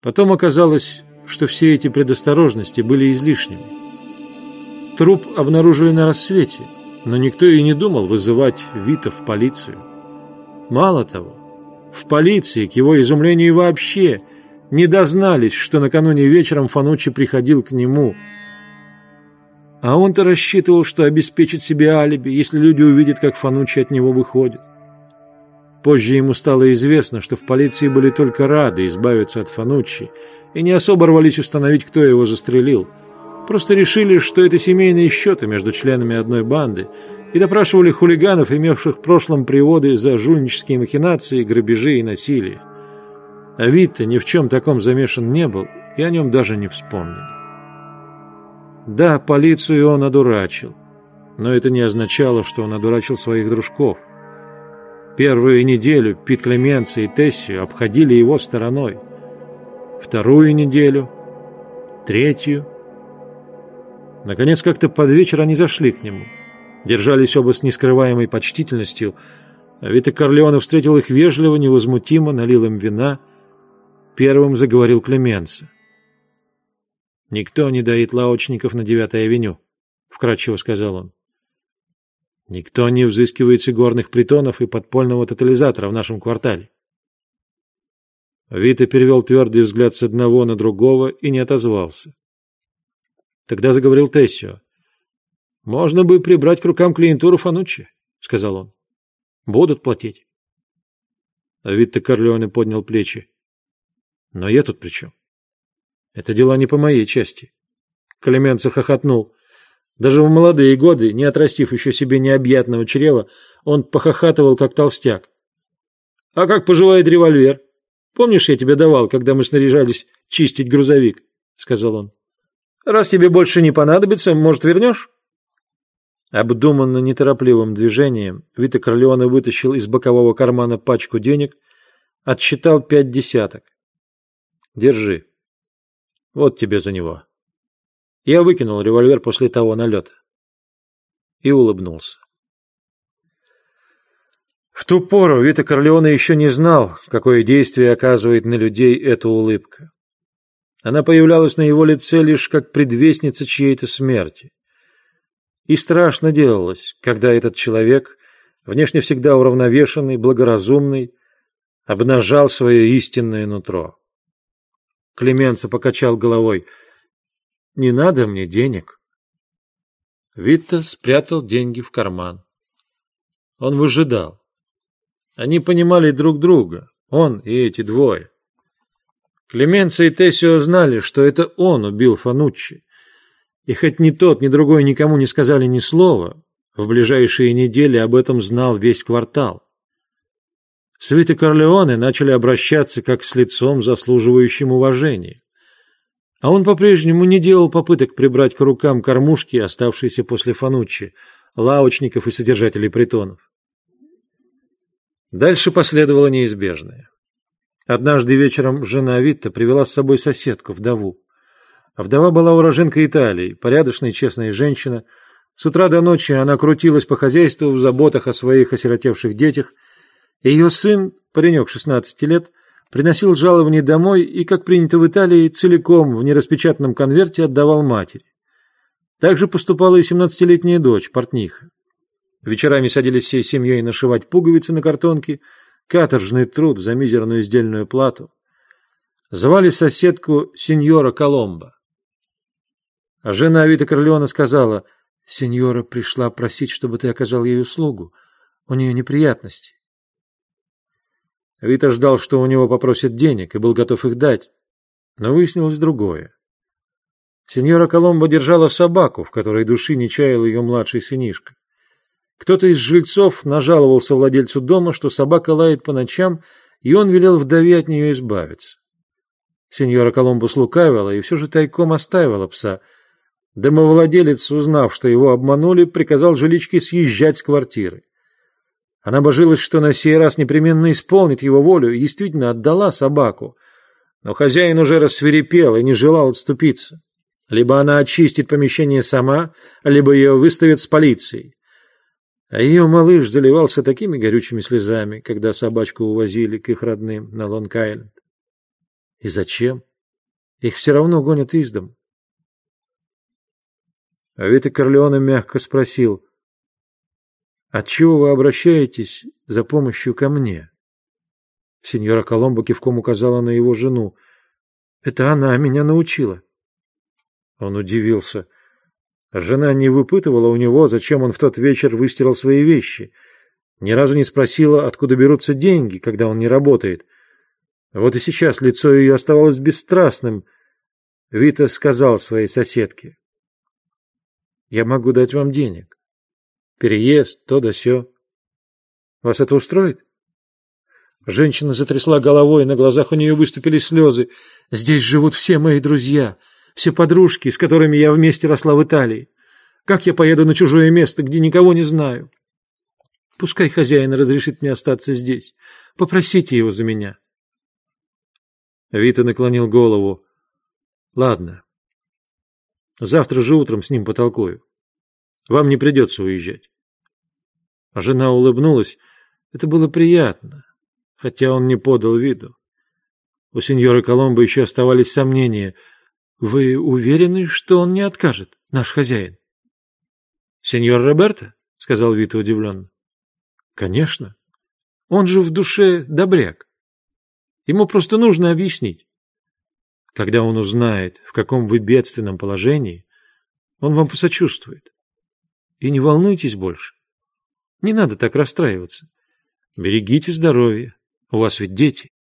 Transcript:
Потом оказалось, что все эти предосторожности были излишними. Труп обнаружили на рассвете, но никто и не думал вызывать Вита в полицию. Мало того, в полиции, к его изумлению, вообще не дознались, что накануне вечером Фануччи приходил к нему. А он-то рассчитывал, что обеспечит себе алиби, если люди увидят, как Фануччи от него выходит. Позже ему стало известно, что в полиции были только рады избавиться от Фануччи и не особо рвались установить, кто его застрелил. Просто решили, что это семейные счеты между членами одной банды, и допрашивали хулиганов, имевших в прошлом приводы за жульнические махинации, грабежи и насилие. А Витта ни в чем таком замешан не был, и о нем даже не вспомнили. Да, полицию он одурачил, но это не означало, что он одурачил своих дружков. Первую неделю Пит Клеменци и Тессио обходили его стороной. Вторую неделю, третью. Наконец, как-то под вечер они зашли к нему. Держались оба с нескрываемой почтительностью, а Вито Корлеоне встретил их вежливо, невозмутимо, налил им вина. Первым заговорил Клеменци. «Никто не доит лавочников на 9-й авеню», — вкратчиво сказал он. «Никто не взыскивает с игорных притонов и подпольного тотализатора в нашем квартале». Вито перевел твердый взгляд с одного на другого и не отозвался. Тогда заговорил Тессио. «Можно бы прибрать к рукам клиентуру Фануччи», — сказал он. «Будут платить». А Вито Корлеоне поднял плечи. «Но я тут при чем? Это дела не по моей части». Клеменци хохотнул. Даже в молодые годы, не отрастив еще себе необъятного чрева, он похохатывал, как толстяк. «А как поживает револьвер? Помнишь, я тебе давал, когда мы снаряжались чистить грузовик?» — сказал он. «Раз тебе больше не понадобится, может, вернешь?» Обдуманно неторопливым движением Вито Корлеоне вытащил из бокового кармана пачку денег, отсчитал 5 десяток. «Держи. Вот тебе за него». Я выкинул револьвер после того налета. И улыбнулся. В ту пору Вито Корлеоне еще не знал, какое действие оказывает на людей эта улыбка. Она появлялась на его лице лишь как предвестница чьей-то смерти. И страшно делалось, когда этот человек, внешне всегда уравновешенный, благоразумный, обнажал свое истинное нутро. Клеменци покачал головой. «Не надо мне денег». Витто спрятал деньги в карман. Он выжидал. Они понимали друг друга, он и эти двое. Клеменци и Тессио знали, что это он убил Фануччи. И хоть ни тот, ни другой никому не сказали ни слова, в ближайшие недели об этом знал весь квартал. С Вито Корлеоне начали обращаться как с лицом, заслуживающим уважения. А он по-прежнему не делал попыток прибрать к рукам кормушки, оставшиеся после Фануччи, лавочников и содержателей притонов. Дальше последовало неизбежное. Однажды вечером жена Витто привела с собой соседку, вдову. А вдова была уроженка Италии, порядочная и честная женщина. С утра до ночи она крутилась по хозяйству в заботах о своих осиротевших детях. Ее сын, паренек 16 лет, приносил жалование домой и, как принято в Италии, целиком в нераспечатанном конверте отдавал матери. Так же поступала и 17-летняя дочь, портниха. Вечерами садились всей семьей нашивать пуговицы на картонке, каторжный труд за мизерную издельную плату. Звали соседку сеньора Коломбо. А жена Вито Корлеоне сказала: «Сеньора пришла просить, чтобы ты оказал ей услугу. У нее неприятности». Вито ждал, что у него попросят денег, и был готов их дать. Но выяснилось другое. Сеньора Коломбо держала собаку, в которой души не чаял ее младший сынишка. Кто-то из жильцов нажаловался владельцу дома, что собака лает по ночам, и он велел вдове от нее избавиться. Сеньора Коломбо слукавила и все же тайком оставила пса. Домовладелец, узнав, что его обманули, приказал жиличке съезжать с квартиры. Она божилась, что на сей раз непременно исполнит его волю, и действительно отдала собаку. Но хозяин уже рассвирепел и не желал отступиться. Либо она очистит помещение сама, либо ее выставят с полицией. А ее малыш заливался такими горючими слезами, когда собачку увозили к их родным на Лонг-Айленд. И зачем? Их все равно гонят из дому. А Вито Корлеоне мягко спросил: «Отчего вы обращаетесь за помощью ко мне?» Сеньора Коломбо кивком указала на его жену. «Это она меня научила». Он удивился. Жена не выпытывала у него, зачем он в тот вечер выстирал свои вещи. Ни разу не спросила, откуда берутся деньги, когда он не работает. Вот и сейчас лицо ее оставалось бесстрастным. Вито сказал своей соседке: «Я могу дать вам денег. Переезд, то да сё. Вас это устроит?» Женщина затрясла головой, на глазах у нее выступили слезы. «Здесь живут все мои друзья, все подружки, с которыми я вместе росла в Италии. Как я поеду на чужое место, где никого не знаю? Пускай хозяин разрешит мне остаться здесь. Попросите его за меня». Вито наклонил голову. «Ладно. Завтра же утром с ним потолкую. Вам не придется уезжать». Жена улыбнулась. Это было приятно, хотя он не подал виду. У сеньоры Коломбо еще оставались сомнения. «Вы уверены, что он не откажет, наш хозяин?» «Сеньор Роберто?» — сказал Вито удивленно. «Конечно. Он же в душе добряк. Ему просто нужно объяснить. Когда он узнает, в каком вы бедственном положении, он вам посочувствует. И не волнуйтесь больше. Не надо так расстраиваться. Берегите здоровье. У вас ведь дети».